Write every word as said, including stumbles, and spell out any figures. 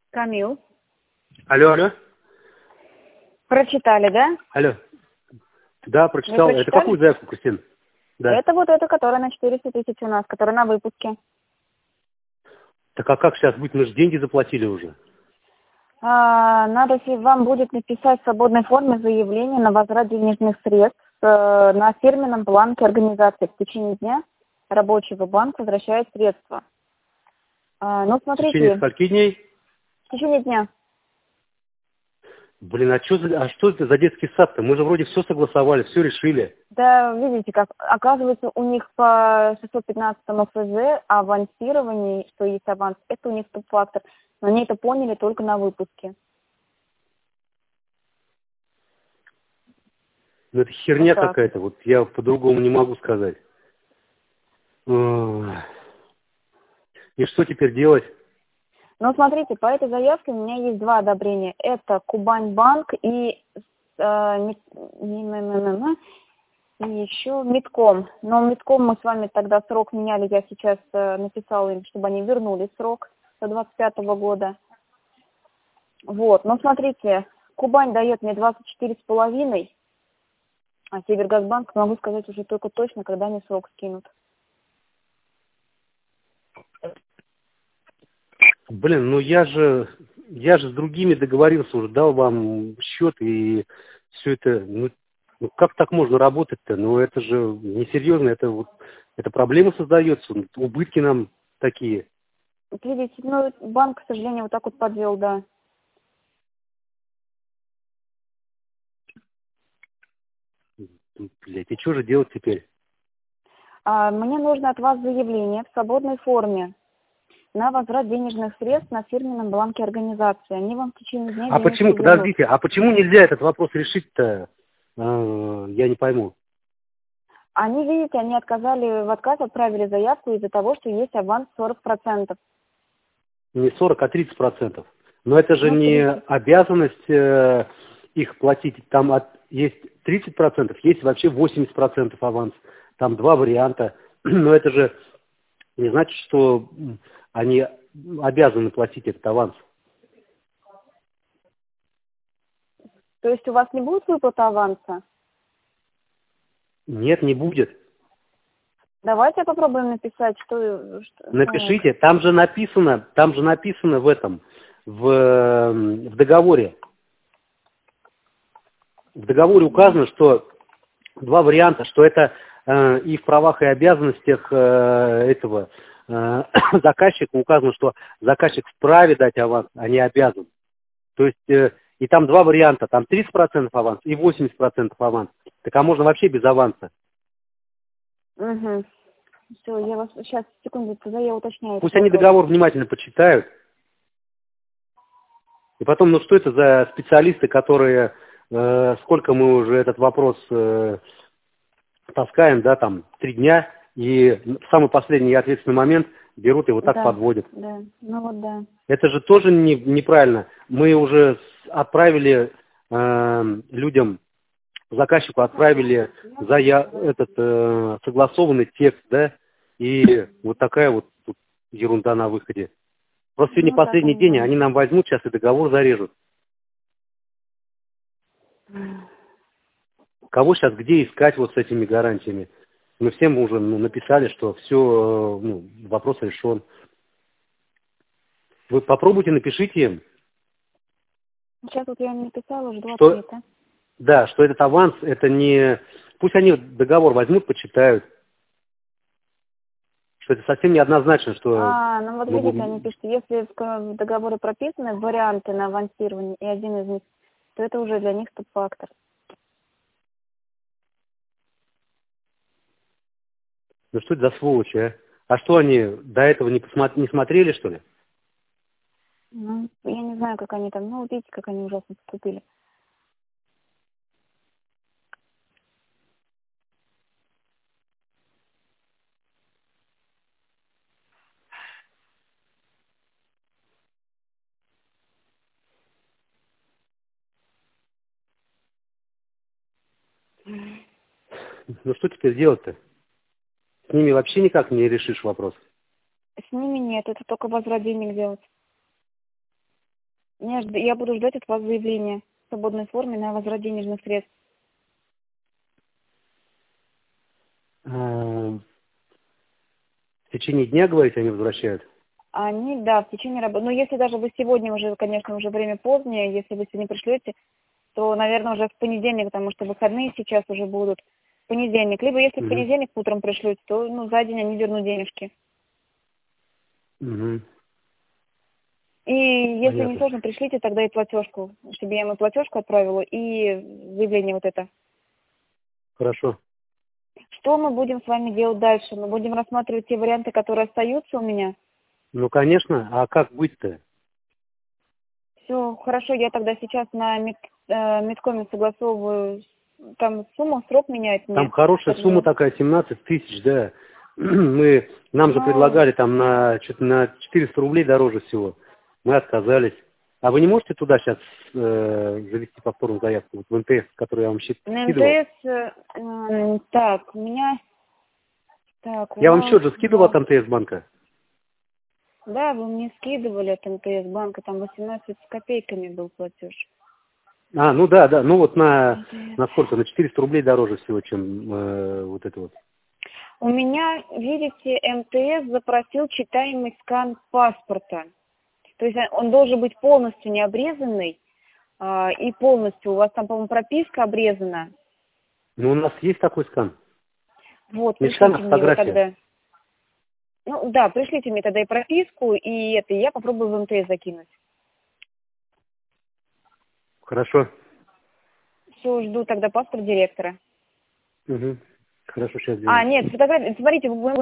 Камил. Алло, алло. Прочитали, да? Алло. Да, прочитал. Вы Это прочитали? какую заявку, Кристина? Да. Это вот эта, которая на четыреста тысяч у нас, которая на выпуске. Так а как сейчас быть? Мы же деньги заплатили уже. А, надо, если вам будет написать в свободной форме заявление на возврат денежных средств э, на фирменном бланке организации. В течение дня рабочего банк возвращает средства. А, ну, В течение смотрите, скольки дней? в течение дня. Блин, а, чё за, а что это за детский сад-то? Мы же вроде все согласовали, все решили. Да, видите, как оказывается у них по шестьсот пятнадцатому эф зэ авансирование, что есть аванс, это у них стоп-фактор. Но они это поняли только на выпуске. Ну это херня Вот так. какая-то, вот я по-другому не могу сказать. Ой. И что теперь делать? Но смотрите, по этой заявке у меня есть два одобрения. Это Кубань-банк и, э, Мит- не- не- не- не- не, и еще Митком. Но Митком мы с вами тогда срок меняли, я сейчас э, написала им, чтобы они вернули срок до двадцать пятого года. Вот, но смотрите, Кубань дает мне двадцать четыре с половиной, а Севергазбанк могу сказать уже только точно, когда они срок скинут. Блин, ну я же, я же с другими договорился уже, дал вам счет и все это, ну, ну как так можно работать-то? Ну это же несерьезно, это вот, это проблема создается, убытки нам такие. Вот видите, ну, банк, к сожалению, вот так вот подвел, да. Блять, и что же делать теперь? А, мне нужно от вас заявление в свободной форме на возврат денежных средств на фирменном бланке организации. Они вам в течение дня А денежки почему, вернут. подождите, а почему нельзя этот вопрос решить-то? Э, Я не пойму. Они, видите, они отказали, в отказ отправили заявку из-за того, что есть аванс сорок процентов. Не сорок, а тридцать процентов. Но это же Ну, не тридцать. обязанность э, их платить. Там от, есть тридцать процентов, есть вообще восемьдесят процентов аванс. Там два варианта. Но это же не значит, что м, они обязаны платить этот аванс. То есть у вас не будет выплаты аванса? Нет, не будет. Давайте попробуем написать, что... что так. Напишите, там же написано, там же написано в этом, в, э, в договоре. В договоре указано, что два варианта, что это э, и в правах и обязанностях э, этого э, заказчика указано, что заказчик вправе дать аванс, а не обязан. То есть э, и там два варианта, там тридцать процентов аванс и восемьдесят процентов аванс. Так а можно вообще без аванса. Угу. Все, я вас сейчас, секунду, тогда я уточняю этот Пусть они вопрос. договор внимательно почитают. И потом, ну что это за специалисты, которые, э, сколько мы уже этот вопрос э, таскаем, да, там, три дня, и в самый последний и ответственный момент берут и вот так Да, подводят. да, ну вот да. Это же тоже не, неправильно. Мы уже с- отправили э, людям, заказчику отправили за я, этот э, согласованный текст, да, и вот такая вот тут ерунда на выходе. Просто сегодня Ну так последний они, день, да. они нам возьмут сейчас и договор зарежут. Кого сейчас где искать вот с этими гарантиями? Мы всем уже ну, написали, что все, ну, вопрос решен. Вы попробуйте, напишите им, Сейчас вот я им написала, жду что, ответа. да, что этот аванс, это не... Пусть они договор возьмут, почитают, что это совсем не однозначно, что А, ну вот мы видите, они будем... пишут, если в ко- в договоре прописаны варианты на авансирование, и один из них, то это уже для них стоп-фактор. Ну что это за сволочи, а? А что они до этого не, посмо- не смотрели, что ли? Ну, я не знаю, как они там, ну, вот видите, как они ужасно поступили. Ну что теперь делать-то? С ними вообще никак не решишь вопрос. С ними нет, это только возврат денег делать. Я, жд- я буду ждать от вас заявления в свободной форме на возврат денежных средств. Э, В течение дня, говорите, они возвращают? Они, да, в течение работы. Но если даже вы сегодня уже, конечно, уже время позднее, если вы сегодня пришлете, то, наверное, уже в понедельник, потому что выходные сейчас уже будут. В понедельник. Либо если в Угу. понедельник утром пришлете, то ну, за день они вернут денежки. Угу. И если не Понятно. сложно, пришлите тогда и платежку, чтобы я ему платежку отправила и заявление вот это. Хорошо. Что мы будем с вами делать дальше? Мы будем рассматривать те варианты, которые остаются у меня. Ну, конечно. А как быть-то? Все, хорошо, я тогда сейчас на мед, э, медкоме согласовываю, там сумму, срок меняет Там мне. хорошая Поэтому- сумма такая, семнадцать тысяч, да. Мы, нам же Ну, предлагали там на, чё-то на четыреста рублей дороже всего. Мы отказались. А вы не можете туда сейчас э, завести повторную заявку, вот в эн тэ эс, которую я вам щи- На скидывал? эн тэ эс, э, м, так, у меня, так, у Я вам нас, счет же скидывал от да, эм тэ эс банка. да, вы мне скидывали от эн тэ эс банка, там восемнадцать с копейками был платеж. А, ну да, да, ну вот на, эн тэ эс. на сколько? На четыреста рублей дороже всего, чем э, вот это вот. У меня, видите, эм тэ эс запросил читаемый скан паспорта. То есть он должен быть полностью не обрезанный, а, и полностью, у вас там, по-моему, прописка обрезана. Ну, у нас есть такой скан. Вот, Не скан, пришлите а мне его фотография. тогда. Ну, да, пришлите мне тогда и прописку, и это, и я попробую в эм тэ эс закинуть. Хорошо. Все, жду тогда паспорт директора. Угу. Хорошо, сейчас А, сделаем. нет, фотография, смотрите, вы